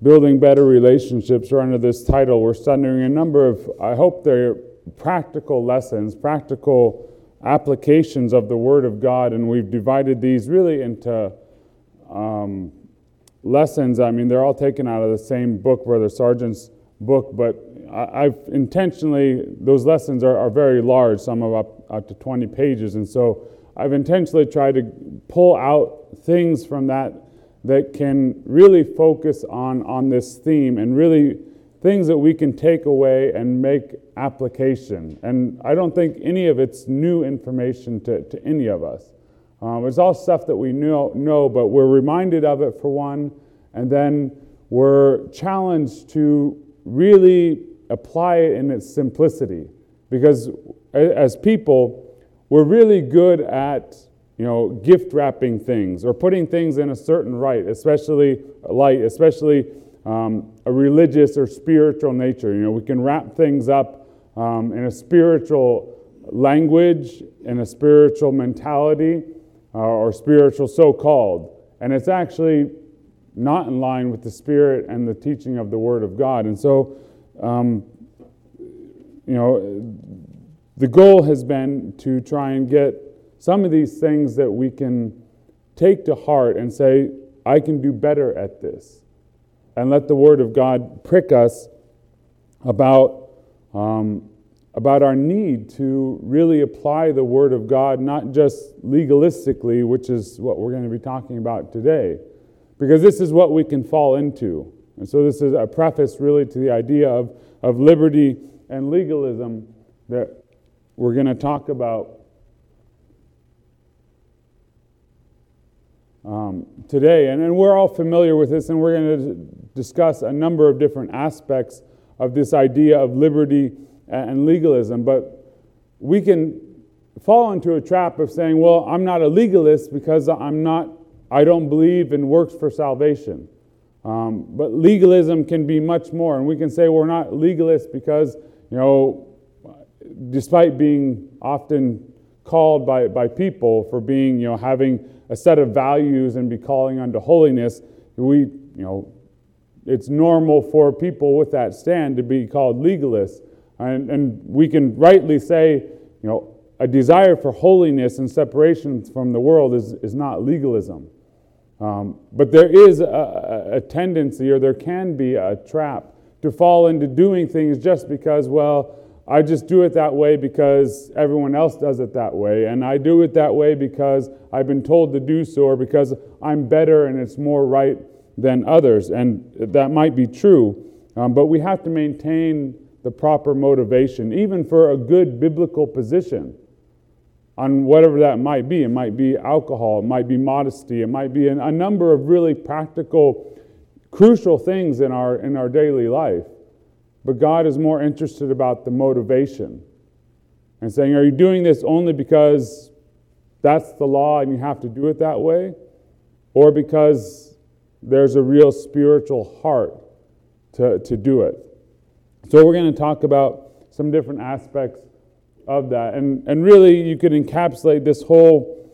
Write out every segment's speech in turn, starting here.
Building Better Relationships, or under this title, we're studying a number of, I hope they're practical lessons, practical applications of the Word of God, and we've divided these really into lessons. I mean, they're all taken out of the same book, Brother Sargent's book, but I've intentionally, those lessons are very large, some of up to 20 pages, and so I've intentionally tried to pull out things from that can really focus on this theme, and really things that we can take away and make application. And I don't think any of it's new information to any of us. It's all stuff that we know, but we're reminded of it for one, and then we're challenged to really apply it in its simplicity. Because as people, we're really good at gift wrapping things or putting things in a certain especially a religious or spiritual nature. We can wrap things up in a spiritual language, in a spiritual mentality, or spiritual so-called. And it's actually not in line with the spirit and the teaching of the Word of God. And so, the goal has been to try and get some of these things that we can take to heart and say, I can do better at this. And let the Word of God prick us about our need to really apply the Word of God, not just legalistically, which is what we're going to be talking about today, because this is what we can fall into. And so this is a preface really to the idea of liberty and legalism that we're going to talk about today. And we're all familiar with this, and we're going to discuss a number of different aspects of this idea of liberty and legalism. But we can fall into a trap of saying, well, I'm not a legalist because I don't believe in works for salvation. But legalism can be much more. And we can say we're not legalists because, despite being often called by people for being, having a set of values and be calling unto holiness, it's normal for people with that stand to be called legalists. And we can rightly say, a desire for holiness and separation from the world is not legalism. But there is a tendency, or there can be a trap, to fall into doing things just because, well, I just do it that way because everyone else does it that way, and I do it that way because I've been told to do so, or because I'm better and it's more right than others. And that might be true, but we have to maintain the proper motivation, even for a good biblical position on whatever that might be. It might be alcohol, it might be modesty, it might be a number of really practical, crucial things in our daily life. But God is more interested about the motivation and saying, are you doing this only because that's the law and you have to do it that way? Or because there's a real spiritual heart to do it? So we're going to talk about some different aspects of that. And really you could encapsulate this whole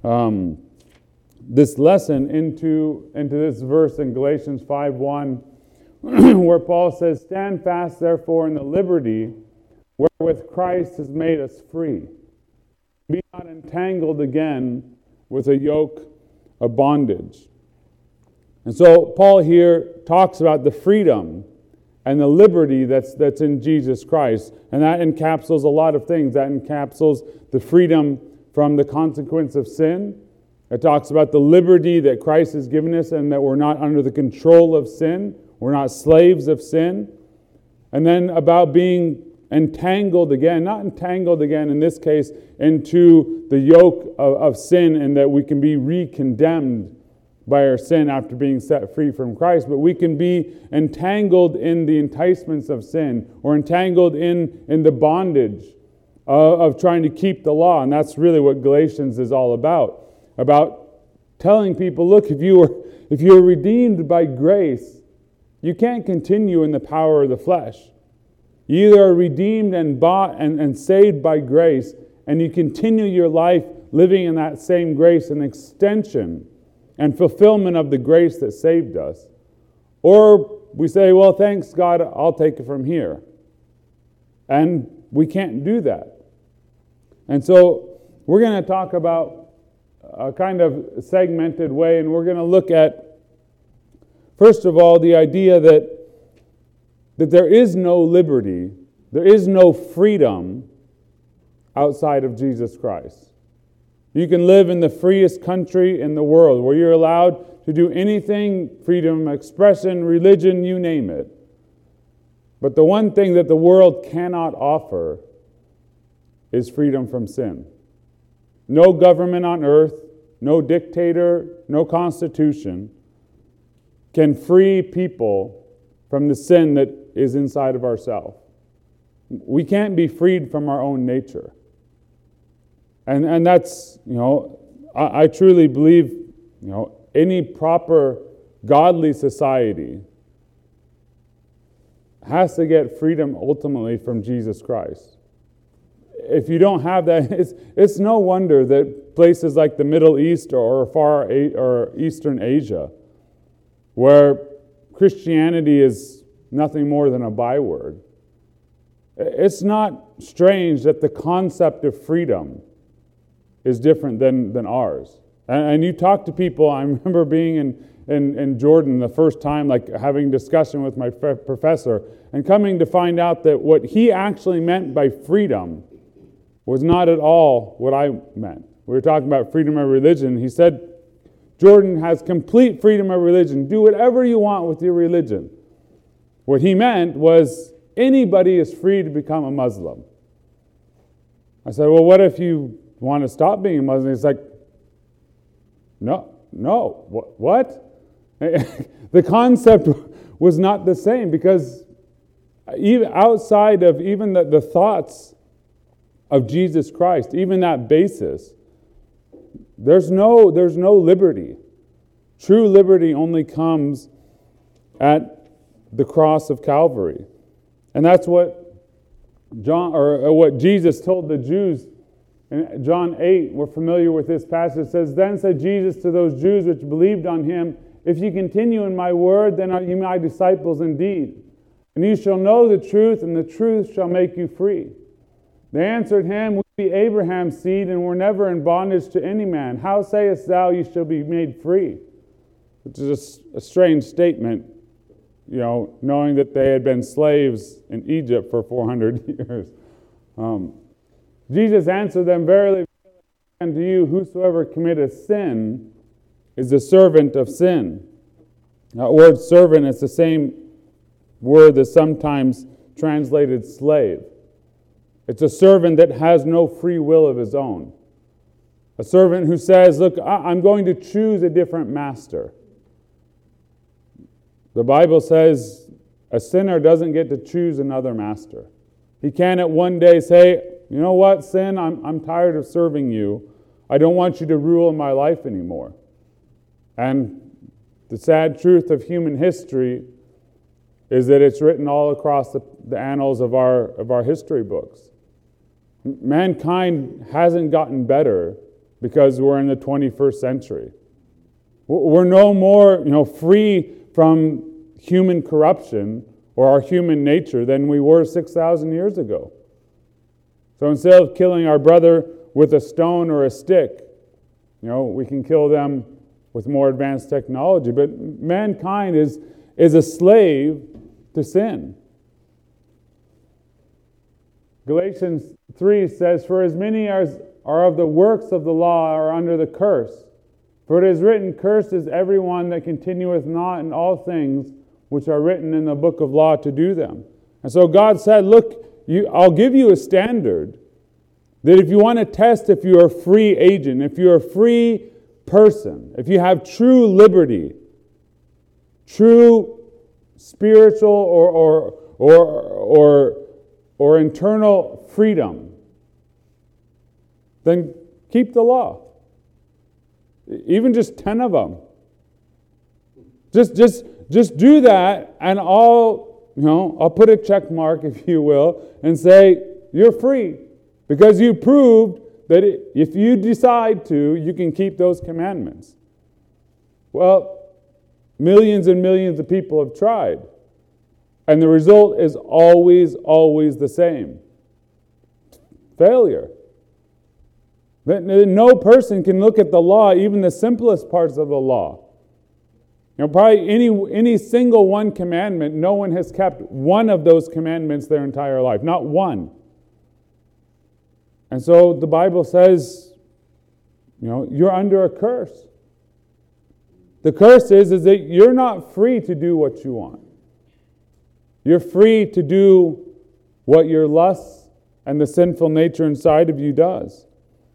this lesson into this verse in Galatians 5:1, where Paul says, stand fast therefore in the liberty wherewith Christ has made us free. Be not entangled again with a yoke of bondage. And so Paul here talks about the freedom and the liberty that's in Jesus Christ. And that encapsulates a lot of things. That encapsulates the freedom from the consequence of sin. It talks about the liberty that Christ has given us and that we're not under the control of sin. We're not slaves of sin. And then about being entangled again, not entangled again in this case, into the yoke of sin, and that we can be re-condemned by our sin after being set free from Christ, but we can be entangled in the enticements of sin, or entangled in the bondage of trying to keep the law. And that's really what Galatians is all about telling people, look, if you're redeemed by grace, you can't continue in the power of the flesh. You either are redeemed and bought and saved by grace, and you continue your life living in that same grace, an extension and fulfillment of the grace that saved us. Or we say, well, thanks God, I'll take it from here. And we can't do that. And so we're going to talk about a kind of segmented way, and we're going to look at, first of all, the idea that there is no liberty, there is no freedom outside of Jesus Christ. You can live in the freest country in the world where you're allowed to do anything, freedom, expression, religion, you name it. But the one thing that the world cannot offer is freedom from sin. No government on earth, no dictator, no constitution can free people from the sin that is inside of ourselves. We can't be freed from our own nature. And that's, I truly believe, any proper godly society has to get freedom ultimately from Jesus Christ. If you don't have that, it's no wonder that places like the Middle East or Eastern Asia, where Christianity is nothing more than a byword, it's not strange that the concept of freedom is different than ours. And you talk to people, I remember being in Jordan the first time, like having discussion with my professor, and coming to find out that what he actually meant by freedom was not at all what I meant. We were talking about freedom of religion. He said, Jordan has complete freedom of religion. Do whatever you want with your religion. What he meant was anybody is free to become a Muslim. I said, well, what if you want to stop being a Muslim? He's like, no, what? The concept was not the same, because even outside of even the thoughts of Jesus Christ, even that basis, there's no liberty. True liberty only comes at the cross of Calvary. And that's what what Jesus told the Jews in John 8. We're familiar with this passage. It says, then said Jesus to those Jews which believed on him, if you continue in my word, then are you my disciples indeed. And you shall know the truth, and the truth shall make you free. They answered him, we be Abraham's seed, and were never in bondage to any man. How sayest thou you shall be made free? Which is a strange statement, knowing that they had been slaves in Egypt for 400 years. Jesus answered them, verily, unto you, whosoever committeth sin is the servant of sin. That word servant is the same word that's sometimes translated slave. It's a servant that has no free will of his own. A servant who says, look, I'm going to choose a different master. The Bible says a sinner doesn't get to choose another master. He can't at one day say, you know what, sin, I'm tired of serving you. I don't want you to rule in my life anymore. And the sad truth of human history is that it's written all across the annals of our history books. Mankind hasn't gotten better because we're in the 21st century. We're no more, free from human corruption or our human nature than we were 6,000 years ago. So instead of killing our brother with a stone or a stick, we can kill them with more advanced technology. But mankind is a slave to sin. Galatians 3 says, for as many as are of the works of the law are under the curse. For it is written, cursed is everyone that continueth not in all things which are written in the book of law to do them. And so God said, look, I'll give you a standard that if you want to test if you're a free agent, if you're a free person, if you have true liberty, true spiritual or internal freedom, then keep the law. Even just 10 of them. Just do that, and I'll put a check mark, if you will, and say, you're free. Because you proved that if you decide to, you can keep those commandments. Well, Millions and millions of people have tried. And the result is always, always the same. Failure. No person can look at the law, even the simplest parts of the law. Probably any single one commandment, no one has kept one of those commandments their entire life. Not one. And so the Bible says, you're under a curse. The curse is that you're not free to do what you want. You're free to do what your lusts and the sinful nature inside of you does.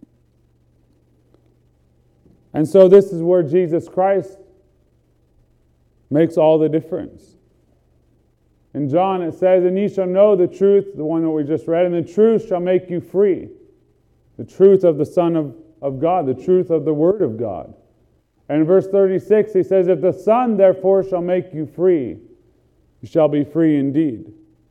And so this is where Jesus Christ makes all the difference. In John it says, and ye shall know the truth, the one that we just read, and the truth shall make you free. The truth of the Son of God, the truth of the Word of God. And in verse 36 he says, if the Son therefore shall make you free, you shall be free indeed.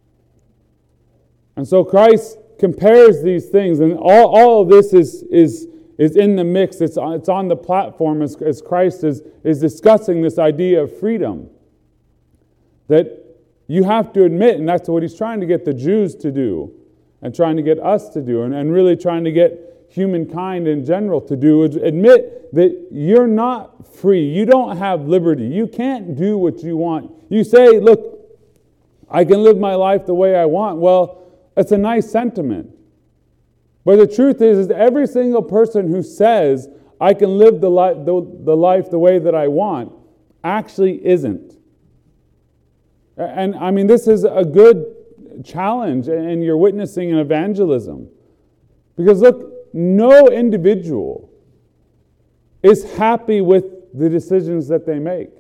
And so Christ compares these things, and all of this is in the mix. It's on the platform as Christ is discussing this idea of freedom. That you have to admit, and that's what he's trying to get the Jews to do, and trying to get us to do, and really trying to get humankind in general to do, is admit that you're not free. You don't have liberty. You can't do what you want. You say, look, I can live my life the way I want. Well, it's a nice sentiment. But the truth is that every single person who says, I can live the life the way that I want, actually isn't. And I mean, this is a good challenge in your witnessing and evangelism. Because look, no individual is happy with the decisions that they make.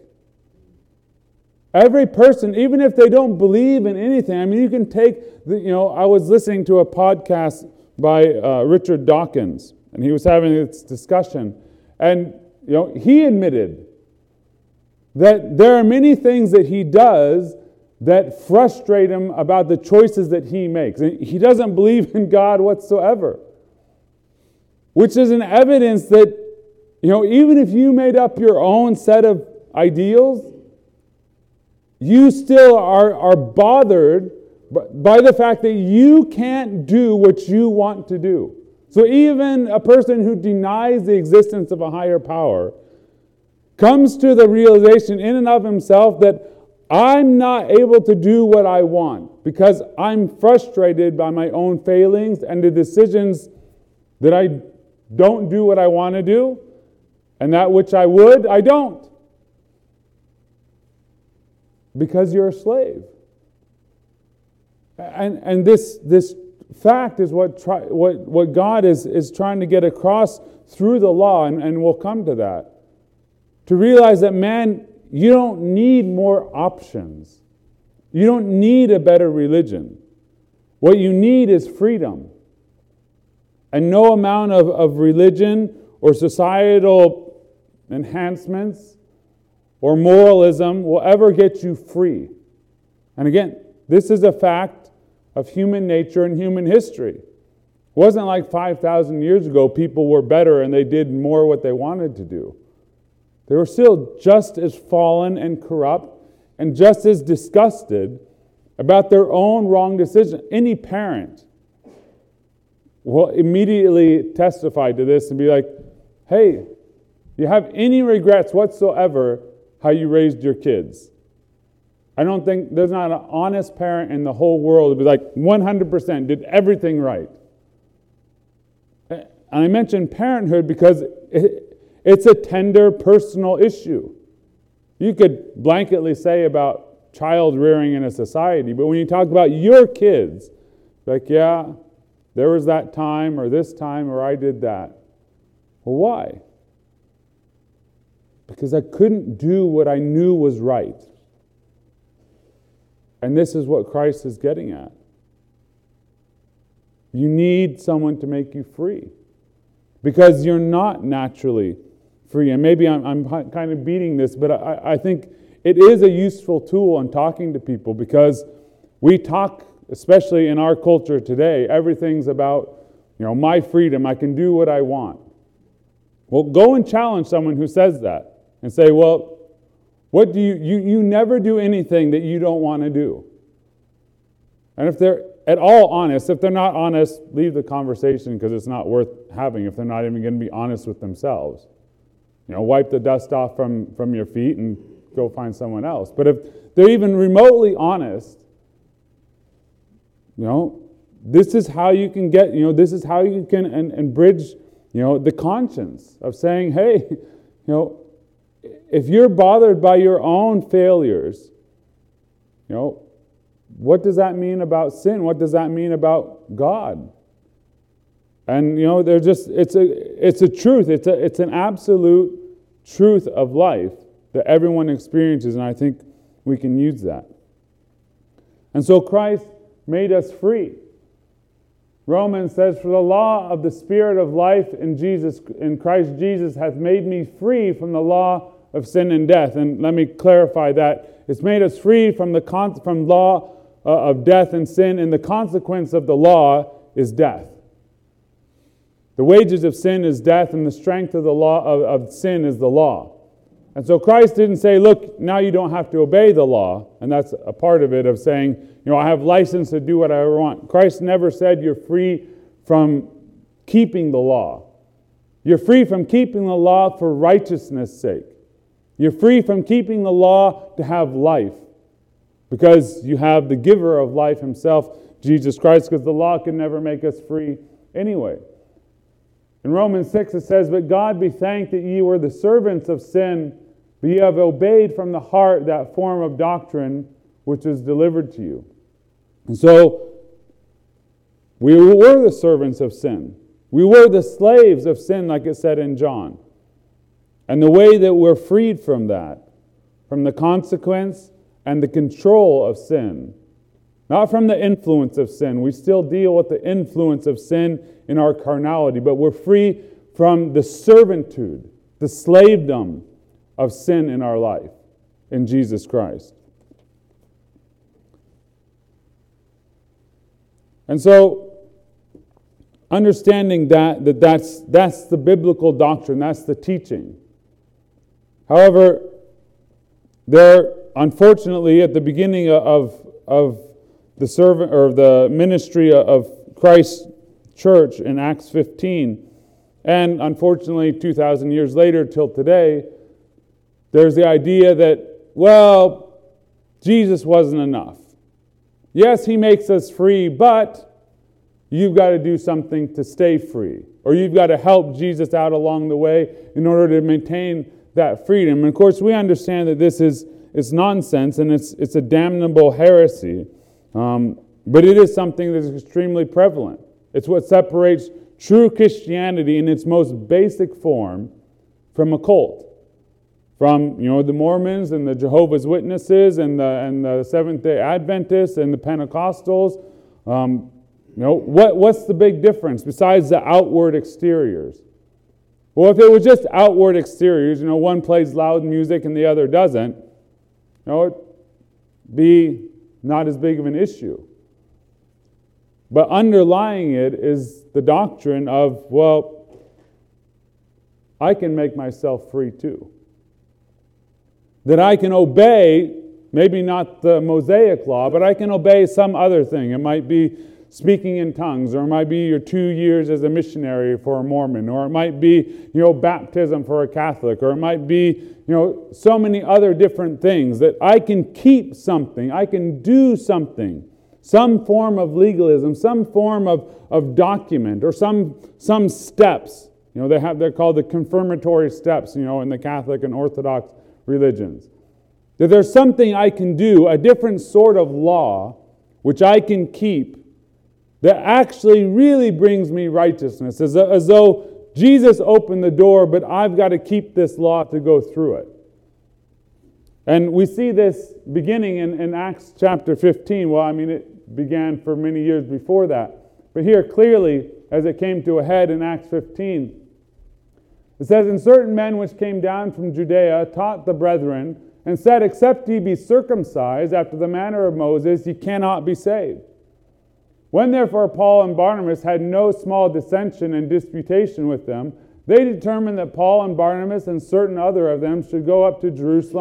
Every person, even if they don't believe in anything, I mean, you can take, I was listening to a podcast by Richard Dawkins, and he was having this discussion, and he admitted that there are many things that he does that frustrate him about the choices that he makes. And he doesn't believe in God whatsoever, which is an evidence that even if you made up your own set of ideals, you still are bothered by the fact that you can't do what you want to do. So even a person who denies the existence of a higher power comes to the realization in and of himself that I'm not able to do what I want because I'm frustrated by my own failings and the decisions that I don't do what I want to do, and that which I would, I don't. Because you're a slave. And this fact is what God is trying to get across through the law, and we'll come to that. To realize that, man, you don't need more options. You don't need a better religion. What you need is freedom. And no amount of religion or societal enhancements or moralism will ever get you free. And again, this is a fact of human nature and human history. It wasn't like 5,000 years ago people were better and they did more what they wanted to do. They were still just as fallen and corrupt and just as disgusted about their own wrong decision. Any parent will immediately testify to this and be like, hey, you have any regrets whatsoever how you raised your kids? I don't think there's not an honest parent in the whole world who would be like 100% did everything right. And I mention parenthood because it's a tender personal issue. You could blanketly say about child rearing in a society, but when you talk about your kids, like, yeah, there was that time or this time or I did that. Well, why? Because I couldn't do what I knew was right. And this is what Christ is getting at. You need someone to make you free. Because you're not naturally free. And maybe I'm kind of beating this, but I think it is a useful tool in talking to people because we talk, especially in our culture today, everything's about, my freedom, I can do what I want. Well, go and challenge someone who says that and say, well, What do you never do anything that you don't want to do. And if they're at all honest, if they're not honest, leave the conversation because it's not worth having if they're not even going to be honest with themselves. Wipe the dust off from your feet and go find someone else. But if they're even remotely honest, this is how you can get, this is how you can and bridge, the conscience of saying, hey, if you're bothered by your own failures, what does that mean about sin? What does that mean about God? And they're just it's a truth. It's an absolute truth of life that everyone experiences, and I think we can use that. And so Christ made us free. Romans says, "For the law of the Spirit of life in Christ Jesus hath made me free from the law of sin and death." And let me clarify that. It's made us free from law of death and sin, and the consequence of the law is death. The wages of sin is death, and the strength of the law of sin is the law. And so Christ didn't say, look, now you don't have to obey the law. And that's a part of it, of saying, I have license to do what I want. Christ never said you're free from keeping the law. You're free from keeping the law for righteousness' sake. You're free from keeping the law to have life, because you have the giver of life himself, Jesus Christ, because the law can never make us free anyway. In Romans 6 it says, "But God be thanked that ye were the servants of sin, but ye have obeyed from the heart that form of doctrine which is delivered to you." And so, we were the servants of sin. We were the slaves of sin, like it said in John. And the way that we're freed from that, from the consequence and the control of sin, not from the influence of sin. We still deal with the influence of sin in our carnality, but we're free from the servitude, the slavedom of sin in our life in Jesus Christ. And so, understanding that's the biblical doctrine, that's the teaching. However, unfortunately, at the beginning of the servant or the ministry of Christ's church in Acts 15, and unfortunately 2,000 years later till today, there's the idea that, well, Jesus wasn't enough. Yes, he makes us free, but you've got to do something to stay free, or you've got to help Jesus out along the way in order to maintain that freedom. And of course, we understand that this is nonsense and it's a damnable heresy. But it is something that is extremely prevalent. It's what separates true Christianity in its most basic form from a cult. From the Mormons and the Jehovah's Witnesses and the Seventh-day Adventists and the Pentecostals. What's the big difference besides the outward exteriors? Well, if it was just outward exteriors, one plays loud music and the other doesn't, it'd be not as big of an issue. But underlying it is the doctrine of, well, I can make myself free too. That I can obey, maybe not the Mosaic law, but I can obey some other thing. It might be speaking in tongues, or it might be your 2 years as a missionary for a Mormon, or it might be, baptism for a Catholic, or it might be, so many other different things that I can keep something, I can do something, some form of legalism, some form of document, or some steps. They're called the confirmatory steps, in the Catholic and Orthodox religions. That there's something I can do, a different sort of law, which I can keep, that actually really brings me righteousness, as though Jesus opened the door, but I've got to keep this law to go through it. And we see this beginning in Acts chapter 15. Well, it began for many years before that. But here clearly, as it came to a head in Acts 15, it says, "And certain men which came down from Judea taught the brethren, and said, Except ye be circumcised after the manner of Moses, ye cannot be saved. When therefore Paul and Barnabas had no small dissension and disputation with them, they determined that Paul and Barnabas and certain other of them should go up to Jerusalem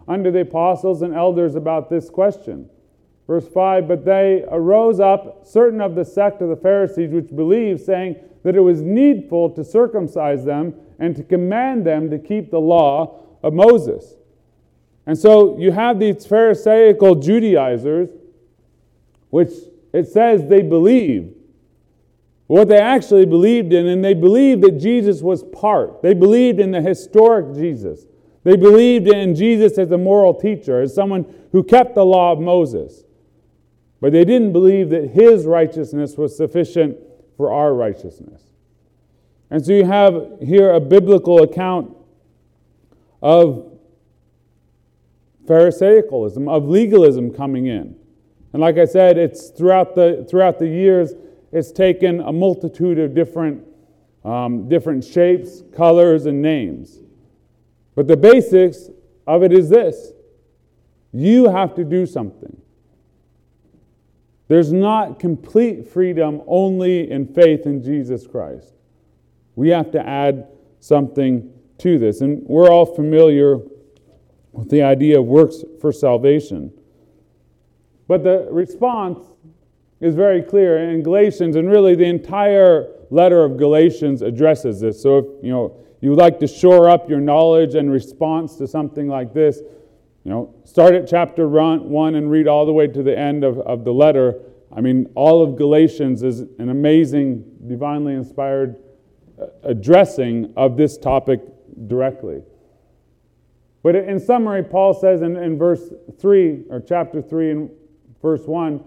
unto the apostles and elders about this question. Verse 5, but they arose up certain of the sect of the Pharisees which believed, saying that it was needful to circumcise them and to command them to keep the law of Moses. And so you have these Pharisaical Judaizers, which it says they believed. What they actually believed in, and they believed that Jesus was part. They believed in the historic Jesus. They believed in Jesus as a moral teacher, as someone who kept the law of Moses. But they didn't believe that his righteousness was sufficient for our righteousness. And so you have here a biblical account of Pharisaicalism, of legalism coming in. And like I said, it's throughout the years, it's taken a multitude of different shapes, colors, and names. But the basics of it is this: you have to do something. There's not complete freedom only in faith in Jesus Christ. We have to add something to this. And we're all familiar with the idea of works for salvation. But the response is very clear in Galatians, and really the entire letter of Galatians addresses this. So if you would like to shore up your knowledge and response to something like this, start at chapter 1 and read all the way to the end of the letter. I mean, all of Galatians is an amazing, divinely inspired addressing of this topic directly. But in summary, Paul says in verse 3, or chapter 3 and verse 1,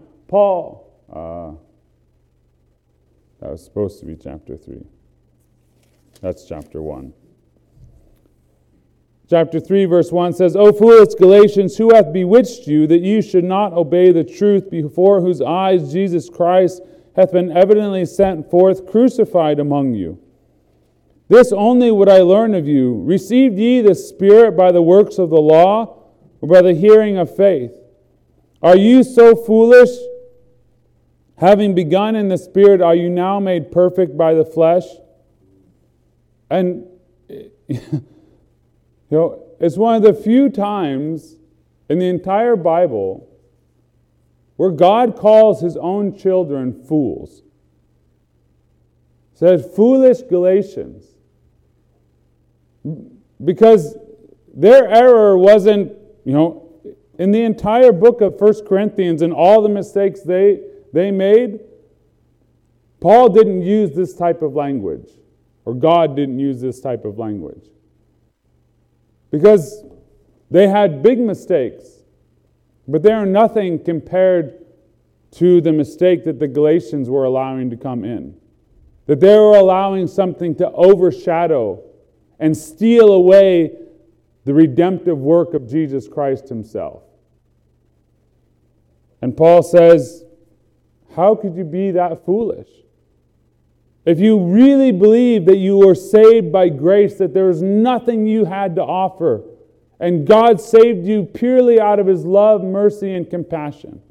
that was supposed to be chapter 3. That's chapter 1. Chapter 3, verse 1 says, O foolish Galatians, who hath bewitched you, that you should not obey the truth, before whose eyes Jesus Christ hath been evidently sent forth, crucified among you? This only would I learn of you. Received ye the Spirit by the works of the law, or by the hearing of faith? Are you so foolish? Having begun in the Spirit, are you now made perfect by the flesh? And it's one of the few times in the entire Bible where God calls his own children fools. It says, foolish Galatians. Because their error wasn't, in the entire book of 1 Corinthians and all the mistakes they made, Paul didn't use this type of language, or God didn't use this type of language. Because they had big mistakes, but they are nothing compared to the mistake that the Galatians were allowing to come in. That they were allowing something to overshadow and steal away the redemptive work of Jesus Christ himself. And Paul says, how could you be that foolish? If you really believe that you were saved by grace, that there was nothing you had to offer, and God saved you purely out of his love, mercy, and compassion,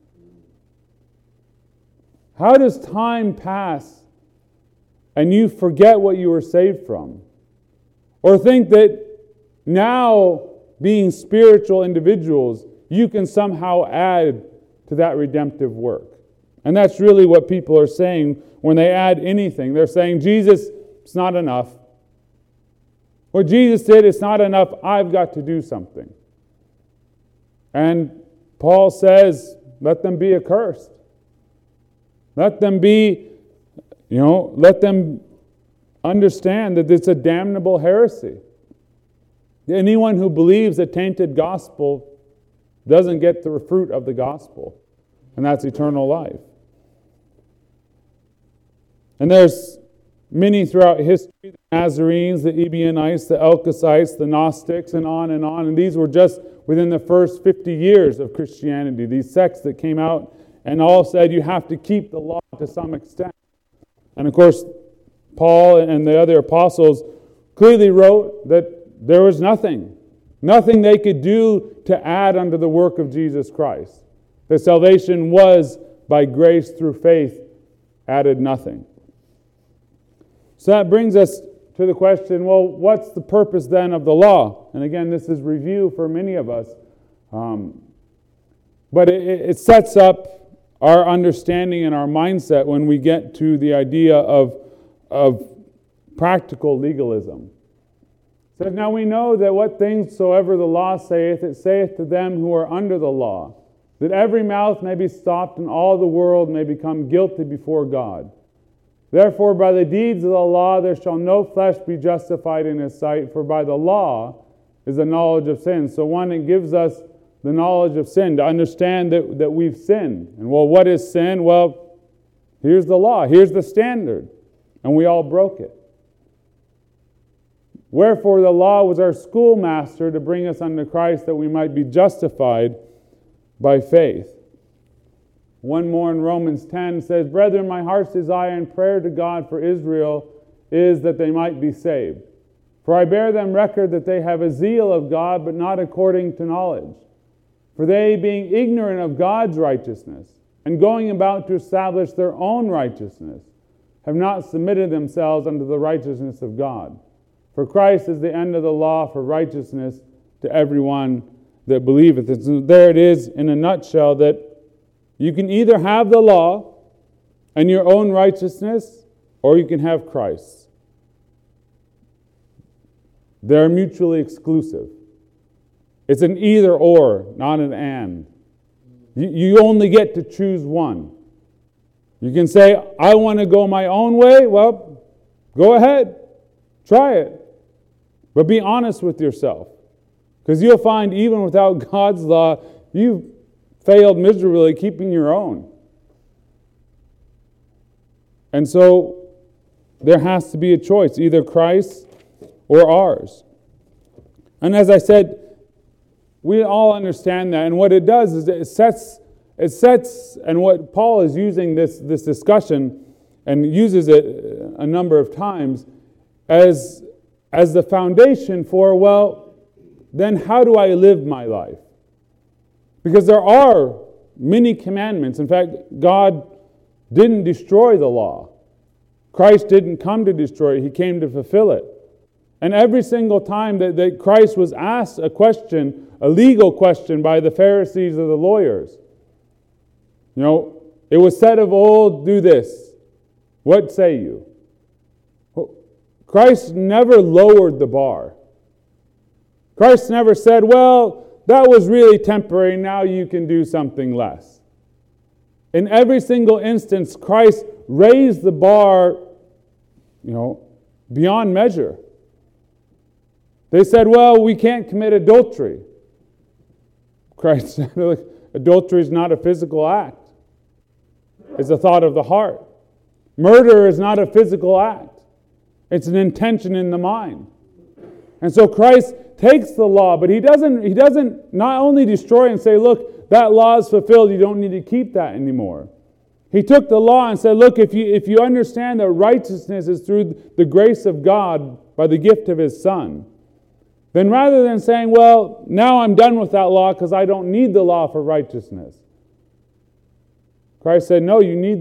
how does time pass and you forget what you were saved from? Or think that now, being spiritual individuals, you can somehow add to that redemptive work. And that's really what people are saying when they add anything. They're saying, Jesus, it's not enough. What Jesus did, it's not enough. I've got to do something. And Paul says, let them be accursed. Let them be, let them understand that it's a damnable heresy. Anyone who believes a tainted gospel doesn't get the fruit of the gospel, and that's eternal life. And there's many throughout history, the Nazarenes, the Ebionites, the Elkosites, the Gnostics, and on, and these were just within the first 50 years of Christianity, these sects that came out and all said you have to keep the law to some extent. And of course, Paul and the other apostles clearly wrote that there was nothing they could do to add unto the work of Jesus Christ. That salvation was by grace through faith, added nothing. So that brings us to the question, well, what's the purpose then of the law? And again, this is review for many of us. But it sets up our understanding and our mindset when we get to the idea of practical legalism. It says, now we know that what things soever the law saith, it saith to them who are under the law, that every mouth may be stopped and all the world may become guilty before God. Therefore by the deeds of the law there shall no flesh be justified in his sight, for by the law is the knowledge of sin. So one, it gives us the knowledge of sin, to understand that we've sinned. And well, what is sin? Well, here's the law, here's the standard, and we all broke it. Wherefore the law was our schoolmaster to bring us unto Christ, that we might be justified by faith. One more in Romans 10 says, Brethren, my heart's desire and prayer to God for Israel is that they might be saved. For I bear them record that they have a zeal of God, but not according to knowledge. For they, being ignorant of God's righteousness, and going about to establish their own righteousness, have not submitted themselves unto the righteousness of God. For Christ is the end of the law for righteousness to everyone that believeth. And so there it is in a nutshell, that you can either have the law and your own righteousness, or you can have Christ. They're mutually exclusive. It's an either or, not an and. You only get to choose one. You can say, I want to go my own way. Well, go ahead. Try it. But be honest with yourself. Because you'll find even without God's law, you've failed miserably keeping your own. And so there has to be a choice, either Christ or ours. And as I said, we all understand that. And what it does is it sets, and what Paul is using this discussion, and uses it a number of times, as the foundation for, well, then how do I live my life? Because there are many commandments. In fact, God didn't destroy the law. Christ didn't come to destroy it. He came to fulfill it. And every single time that Christ was asked a question, a legal question by the Pharisees or the lawyers, it was said of old, do this. What say you? Christ never lowered the bar. Christ never said, well, that was really temporary, now you can do something less. In every single instance, Christ raised the bar, beyond measure. They said, well, we can't commit adultery. Christ said, look, adultery is not a physical act. It's a thought of the heart. Murder is not a physical act. It's an intention in the mind. And so Christ takes the law, but he doesn't not only destroy and say, look, that law is fulfilled, you don't need to keep that anymore. He took the law and said, look, if you understand that righteousness is through the grace of God by the gift of His Son, then rather than saying, well, now I'm done with that law because I don't need the law for righteousness, Christ said, no, you need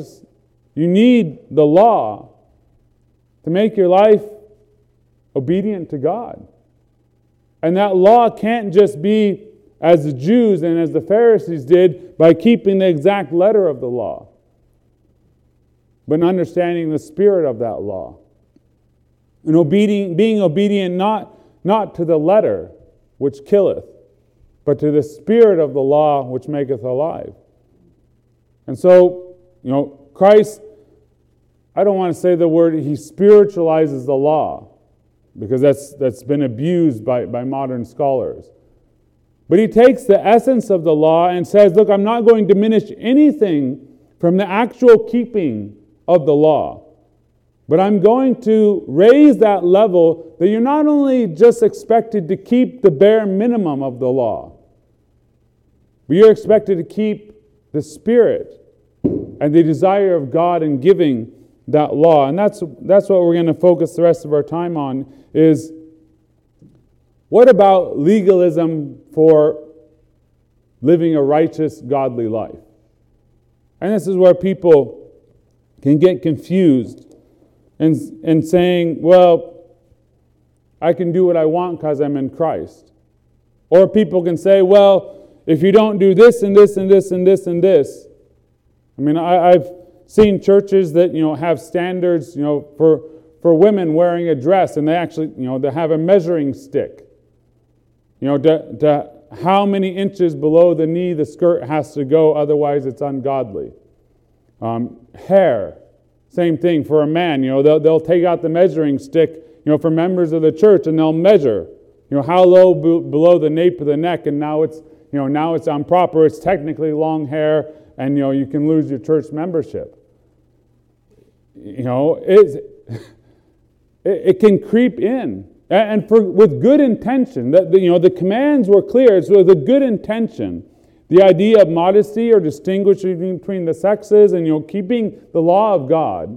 the law to make your life obedient to God. And that law can't just be as the Jews and as the Pharisees did by keeping the exact letter of the law, but understanding the spirit of that law. And being obedient not to the letter which killeth, but to the spirit of the law which maketh alive. And so, Christ, I don't want to say the word, He spiritualizes the law, because that's been abused by modern scholars. But He takes the essence of the law and says, look, I'm not going to diminish anything from the actual keeping of the law, but I'm going to raise that level that you're not only just expected to keep the bare minimum of the law, but you're expected to keep the spirit and the desire of God in giving that law. And that's what we're going to focus the rest of our time on, is what about legalism for living a righteous, godly life? And this is where people can get confused and saying, well, I can do what I want because I'm in Christ. Or people can say, well, if you don't do this and this and this and this and this. I mean, I've seen churches that, have standards, for women wearing a dress, and they actually, they have a measuring stick. To how many inches below the knee the skirt has to go, otherwise it's ungodly. Hair, same thing for a man. They'll take out the measuring stick, for members of the church, and they'll measure, how low below the nape of the neck, and now it's improper. It's technically long hair, and you can lose your church membership. It can creep in, and with good intention. The commands were clear. It's with a good intention. The idea of modesty or distinguishing between the sexes, and keeping the law of God.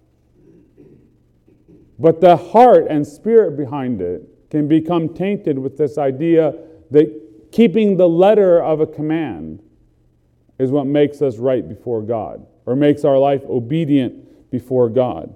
But the heart and spirit behind it can become tainted with this idea that keeping the letter of a command is what makes us right before God, or makes our life obedient before God.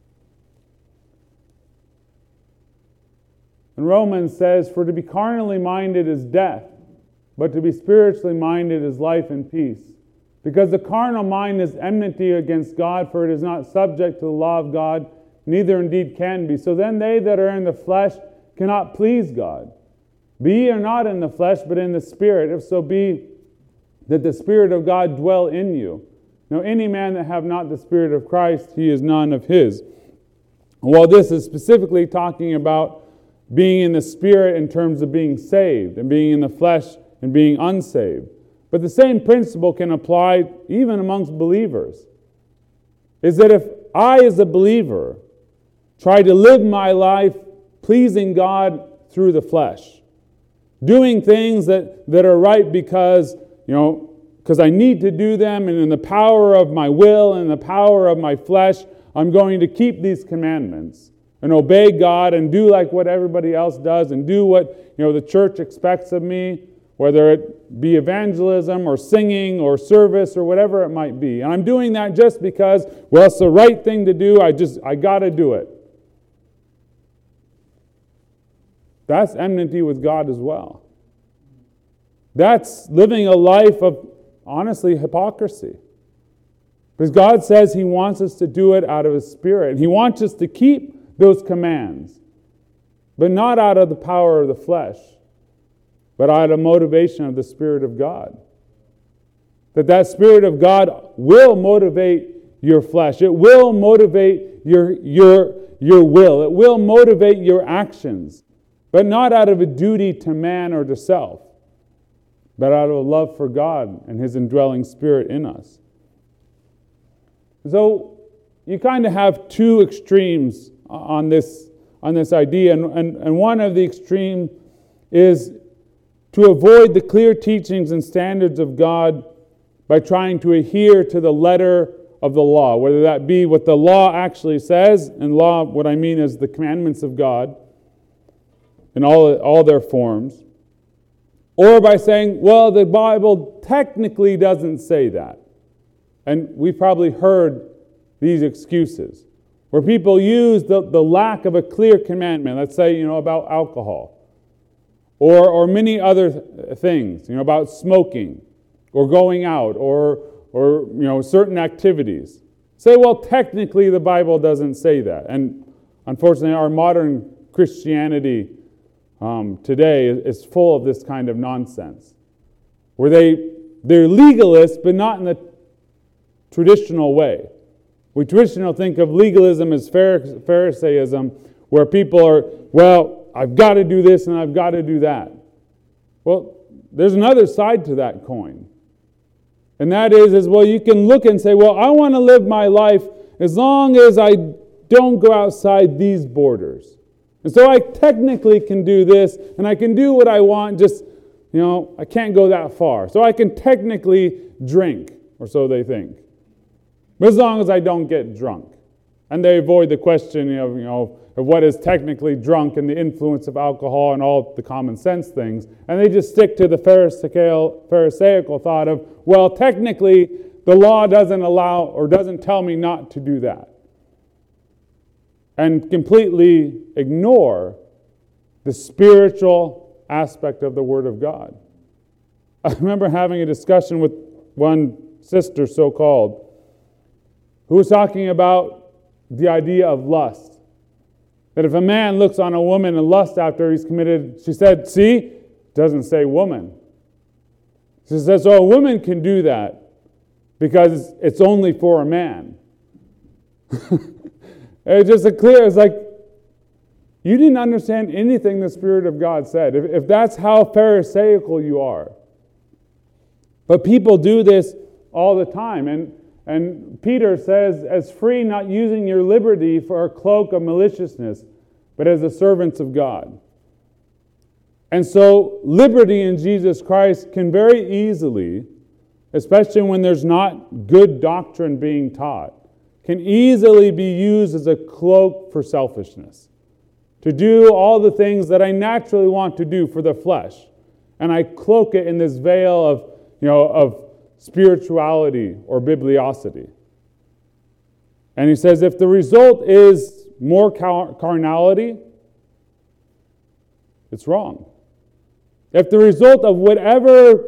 And Romans says, "For to be carnally minded is death, but to be spiritually minded is life and peace. Because the carnal mind is enmity against God, for it is not subject to the law of God, neither indeed can be. So then they that are in the flesh cannot please God. Be ye not in the flesh, but in the Spirit, if so be that the Spirit of God dwell in you. Now any man that have not the Spirit of Christ, he is none of his." Well, this is specifically talking about being in the Spirit in terms of being saved, and being in the flesh and being unsaved. But the same principle can apply even amongst believers. Is that if I, as a believer, try to live my life pleasing God through the flesh, doing things that are right because I need to do them, and in the power of my will and the power of my flesh, I'm going to keep these commandments and obey God and do like what everybody else does and do what the church expects of me, whether it be evangelism or singing or service or whatever it might be. And I'm doing that just because, well, it's the right thing to do. I got to do it. That's enmity with God as well. That's living a life of, honestly, hypocrisy. Because God says He wants us to do it out of His Spirit. He wants us to keep those commands, but not out of the power of the flesh, but out of motivation of the Spirit of God. That Spirit of God will motivate your flesh. It will motivate your will. It will motivate your actions, but not out of a duty to man or to self, but out of a love for God and His indwelling Spirit in us. So you kind of have two extremes on this idea, and one of the extreme is to avoid the clear teachings and standards of God by trying to adhere to the letter of the law, whether that be what the law actually says, and law, what I mean is the commandments of God in all their forms, or by saying, well, the Bible technically doesn't say that. And we've probably heard these excuses, where people use the lack of a clear commandment, let's say, about alcohol, or many other things, about smoking, or going out, or certain activities. Say, well, technically the Bible doesn't say that. And unfortunately, our modern Christianity today is full of this kind of nonsense, where they're legalists, but not in the traditional way. We traditionally think of legalism as Pharisaism, where people are, well, I've got to do this and I've got to do that. Well, there's another side to that coin. And that is, well, you can look and say, well, I want to live my life as long as I don't go outside these borders. And so I technically can do this, and I can do what I want, just, I can't go that far. So I can technically drink, or so they think. But as long as I don't get drunk. And they avoid the question of what is technically drunk and the influence of alcohol and all the common sense things. And they just stick to the Pharisaical thought of, well, technically the law doesn't allow or doesn't tell me not to do that. And completely ignore the spiritual aspect of the Word of God. I remember having a discussion with one sister, so-called, who was talking about the idea of lust. That if a man looks on a woman and lusts after he's committed, she said, see, it doesn't say woman. She says, so a woman can do that because it's only for a man. It's just it's like, you didn't understand anything the Spirit of God said, if that's how Pharisaical you are. But people do this all the time. And Peter says, as free, not using your liberty for a cloak of maliciousness, but as the servants of God. And so liberty in Jesus Christ can very easily, especially when there's not good doctrine being taught, can easily be used as a cloak for selfishness. To do all the things that I naturally want to do for the flesh. And I cloak it in this veil of spirituality or bibliosity. And he says, if the result is more carnality, it's wrong. If the result of whatever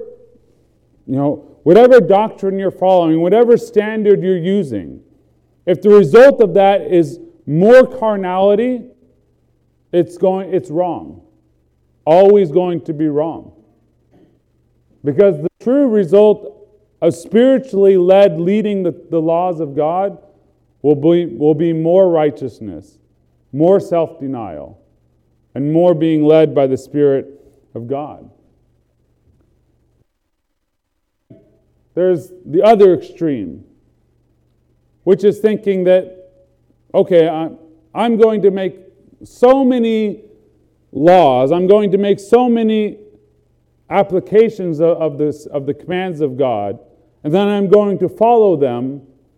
doctrine you're following, whatever standard you're using, if the result of that is more carnality, it's wrong. Always going to be wrong. Because the true result of spiritually led leading the laws of God will be more righteousness, more self-denial, and more being led by the Spirit of God. There's the other extreme, which is thinking that, okay, I'm going to make so many laws, I'm going to make so many applications of the commands of God, and then I'm going to follow them,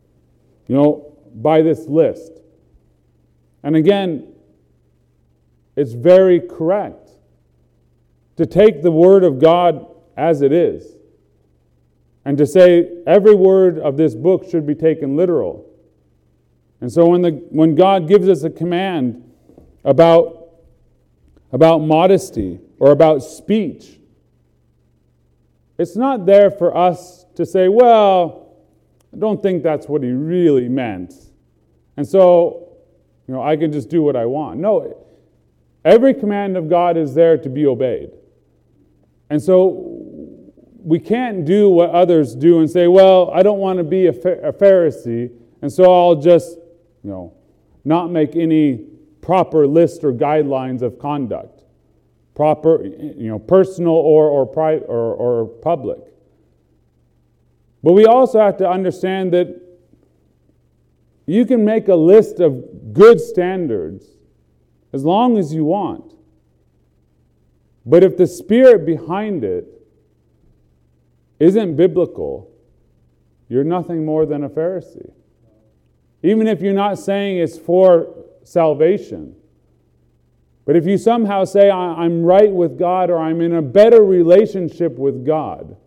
by this list. And again, it's very correct to take the Word of God as it is, and to say every word of this book should be taken literal. And so when God gives us a command about modesty or about speech, it's not there for us to say, well, I don't think that's what he really meant. And so, I can just do what I want. No, every command of God is there to be obeyed. And so we can't do what others do and say, well, I don't want to be a Pharisee, and so I'll just, not make any proper list or guidelines of conduct, proper, personal or private or public. But we also have to understand that you can make a list of good standards as long as you want. But if the spirit behind it isn't biblical, you're nothing more than a Pharisee. Even if you're not saying it's for salvation. But if you somehow say, I'm right with God, or I'm in a better relationship with God,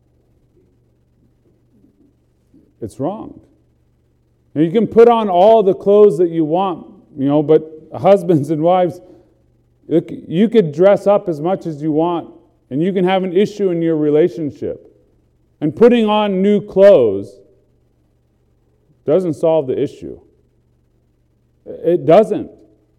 it's wrong. And you can put on all the clothes that you want, but husbands and wives, you could dress up as much as you want, and you can have an issue in your relationship. And putting on new clothes doesn't solve the issue. It doesn't.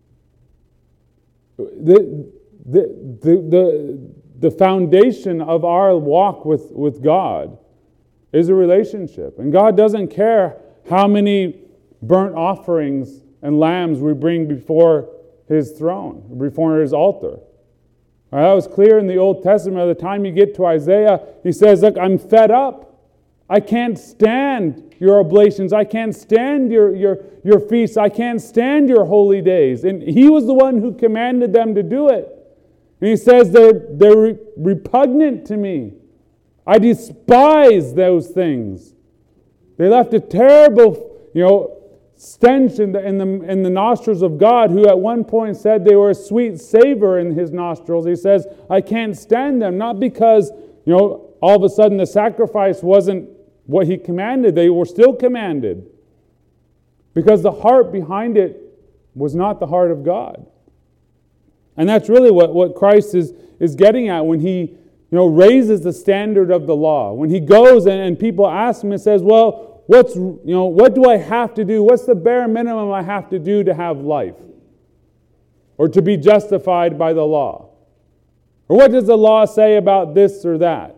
The foundation of our walk with God is a relationship. And God doesn't care how many burnt offerings and lambs we bring before His throne, before His altar. That was clear in the Old Testament. By the time you get to Isaiah, he says, look, I'm fed up. I can't stand your oblations. I can't stand your feasts. I can't stand your holy days. And he was the one who commanded them to do it. And he says they're repugnant to me. I despise those things. They left a terrible, stench in the nostrils of God, who at one point said they were a sweet savor in His nostrils. He says, I can't stand them. Not because, all of a sudden the sacrifice wasn't what He commanded. They were still commanded. Because the heart behind it was not the heart of God. And that's really what Christ is is getting at when he raises the standard of the law. When he goes and people ask him and says, well, what do I have to do? What's the bare minimum I have to do to have life? Or to be justified by the law? Or what does the law say about this or that?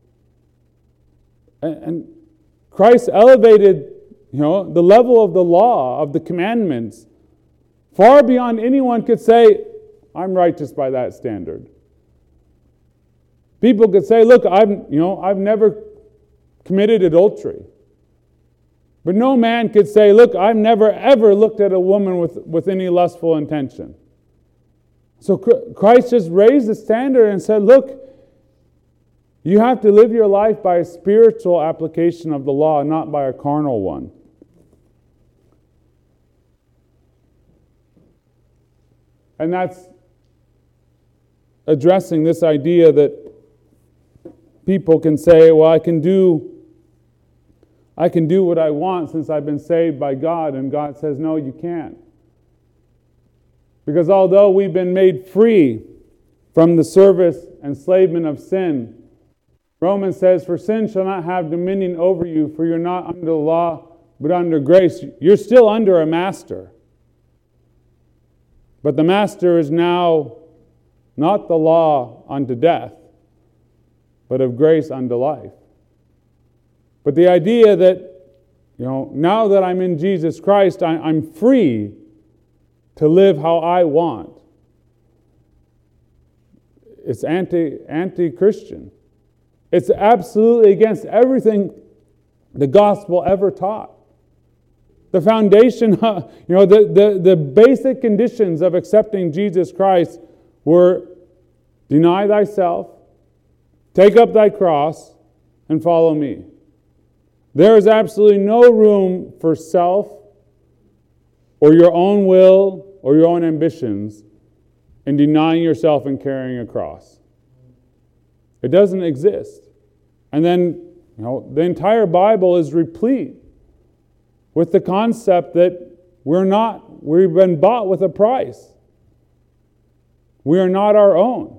And Christ elevated, the level of the law, of the commandments, far beyond anyone could say, I'm righteous by that standard. People could say, look, I've never committed adultery. But no man could say, look, I've never ever looked at a woman with any lustful intention. So Christ just raised the standard and said, look, you have to live your life by a spiritual application of the law, not by a carnal one. And that's addressing this idea that people can say, well, I can do what I want since I've been saved by God. And God says, no, you can't. Because although we've been made free from the service and enslavement of sin, Romans says, for sin shall not have dominion over you, for you're not under the law, but under grace. You're still under a master. But the master is now not the law unto death, but of grace unto life. But the idea that, now that I'm in Jesus Christ, I'm free to live how I want. It's anti-Christian. It's absolutely against everything the gospel ever taught. The foundation, the basic conditions of accepting Jesus Christ were deny thyself, take up thy cross, and follow me. There is absolutely no room for self or your own will or your own ambitions in denying yourself and carrying a cross. It doesn't exist. And then, the entire Bible is replete with the concept that we've been bought with a price. We are not our own.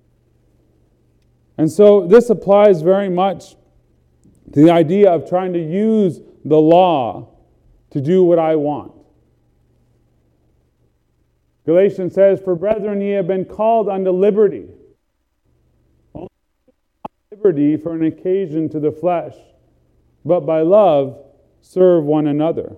And so this applies very much to the idea of trying to use the law to do what I want. Galatians says, for brethren, ye have been called unto liberty. Only liberty for an occasion to the flesh, but by love serve one another.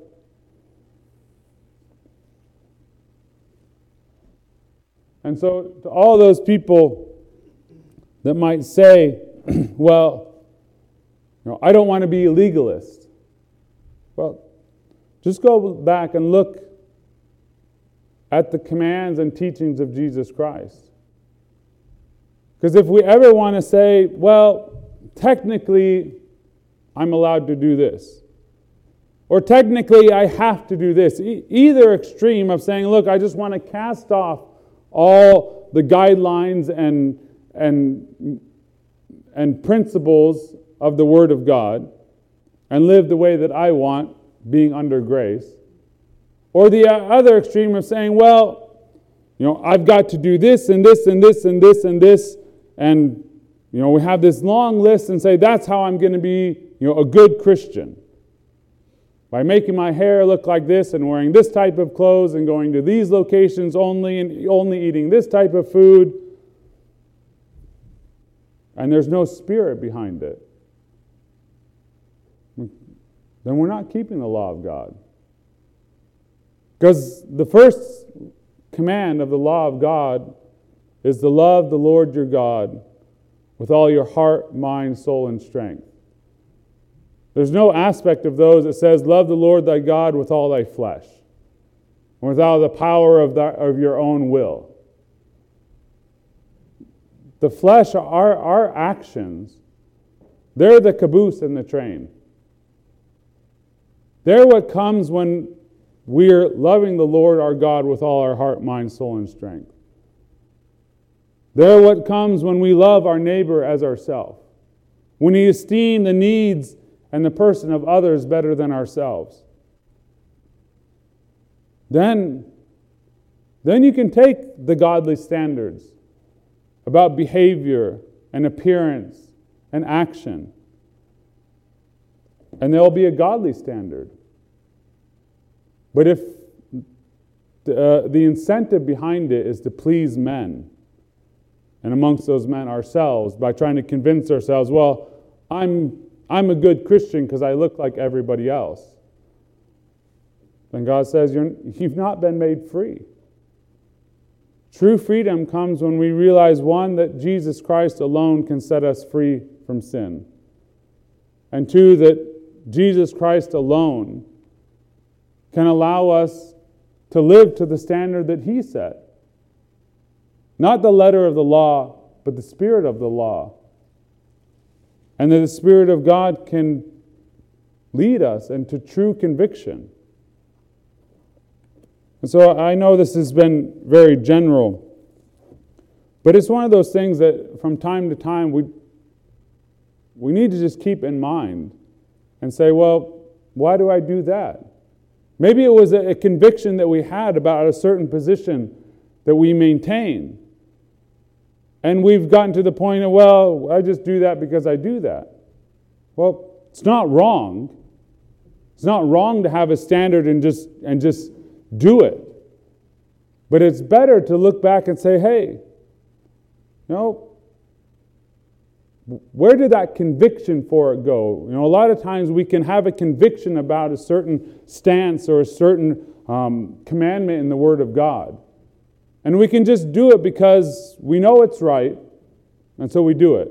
And so to all those people that might say, well, I don't want to be a legalist. Well, just go back and look at the commands and teachings of Jesus Christ. Because if we ever want to say, well, technically, I'm allowed to do this, or technically, I have to do this, either extreme of saying, look, I just want to cast off all the guidelines and principles of the Word of God and live the way that I want, being under grace. Or the other extreme of saying, well, I've got to do this and this and this and this and this, and we have this long list and say that's how I'm going to be a good Christian. By making my hair look like this and wearing this type of clothes and going to these locations only and only eating this type of food. And there's no spirit behind it. Then we're not keeping the law of God. Because the first command of the law of God is to love the Lord your God with all your heart, mind, soul, and strength. There's no aspect of those that says, love the Lord thy God with all thy flesh, and with all the power of your own will. The flesh, our actions, they're the caboose in the train. They're what comes when we're loving the Lord our God with all our heart, mind, soul, and strength. They're what comes when we love our neighbor as ourselves. When we esteem the needs and the person of others better than ourselves. Then you can take the godly standards about behavior and appearance and action. And there will be a godly standard. But if the incentive behind it is to please men, and amongst those men ourselves, by trying to convince ourselves, well, I'm a good Christian because I look like everybody else, then God says you've not been made free. True freedom comes when we realize, one, that Jesus Christ alone can set us free from sin, and two, that Jesus Christ alone can allow us to live to the standard that He set. Not the letter of the law, but the spirit of the law. And that the Spirit of God can lead us into true conviction. And so I know this has been very general, but it's one of those things that from time to time we need to just keep in mind and say, well, why do I do that? Maybe it was a conviction that we had about a certain position that we maintain. And we've gotten to the point of, well, I just do that because I do that. Well, it's not wrong. It's not wrong to have a standard and just do it. But it's better to look back and say, hey, where did that conviction for it go? A lot of times we can have a conviction about a certain stance or a certain commandment in the Word of God. And we can just do it because we know it's right, and so we do it.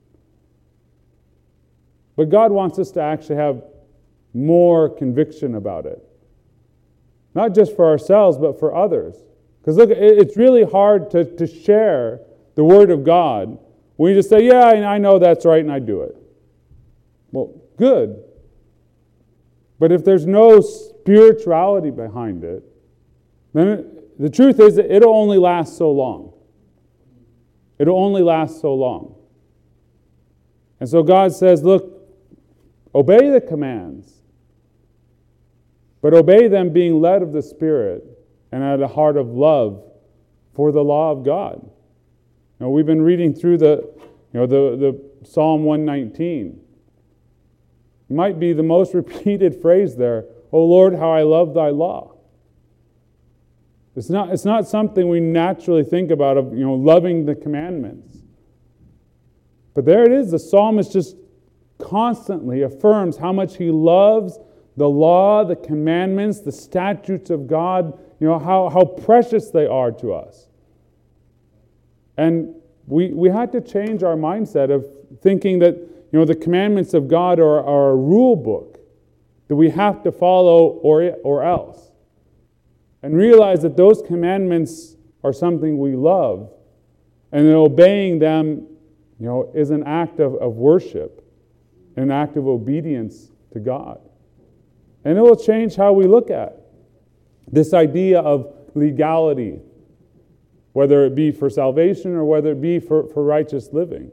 But God wants us to actually have more conviction about it. Not just for ourselves, but for others. Because look, it's really hard to share the Word of God when you just say, yeah, I know that's right, and I do it. Well, good. But if there's no spirituality behind it, then the truth is that it'll only last so long. It'll only last so long. And so God says, look, obey the commands, but obey them being led of the Spirit and at a heart of love for the law of God. We've been reading through the Psalm 119. It might be the most repeated phrase there, O Lord, how I love thy law. It's not something we naturally think about of loving the commandments. But there it is. The psalmist just constantly affirms how much he loves the law, the commandments, the statutes of God, how precious they are to us. And we had to change our mindset of thinking that the commandments of God are a rule book that we have to follow or else. And realize that those commandments are something we love, and that obeying them, is an act of worship, an act of obedience to God. And it will change how we look at this idea of legality, whether it be for salvation or whether it be for righteous living.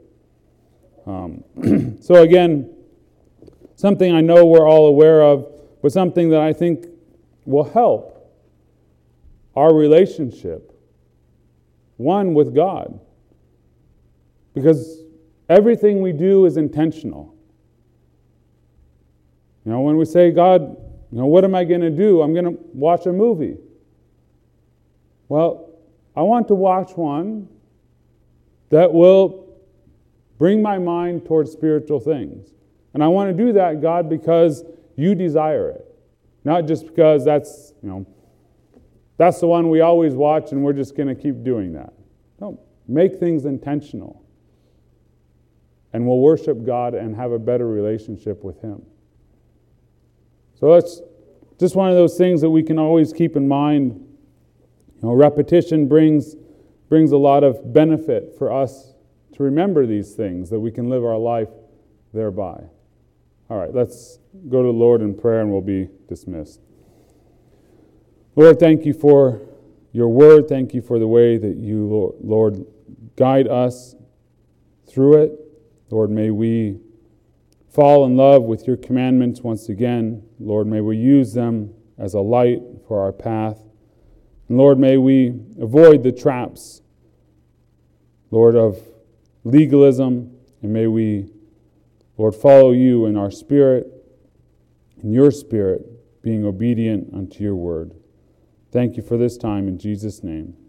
So again, something I know we're all aware of, but something that I think will help our relationship, one with God. Because everything we do is intentional. When we say, God, what am I going to do? I'm going to watch a movie. Well, I want to watch one that will bring my mind towards spiritual things. And I want to do that, God, because you desire it. Not just because that's the one we always watch and we're just going to keep doing that. No, make things intentional. And we'll worship God and have a better relationship with Him. So it's just one of those things that we can always keep in mind. Repetition brings a lot of benefit for us to remember these things, that we can live our life thereby. All right, let's go to the Lord in prayer and we'll be dismissed. Lord, thank you for your word. Thank you for the way that you, Lord, guide us through it. Lord, may we fall in love with your commandments once again. Lord, may we use them as a light for our path. And Lord, may we avoid the traps, Lord, of legalism, and may we, Lord, follow you in our spirit, in your spirit, being obedient unto your word. Thank you for this time in Jesus' name.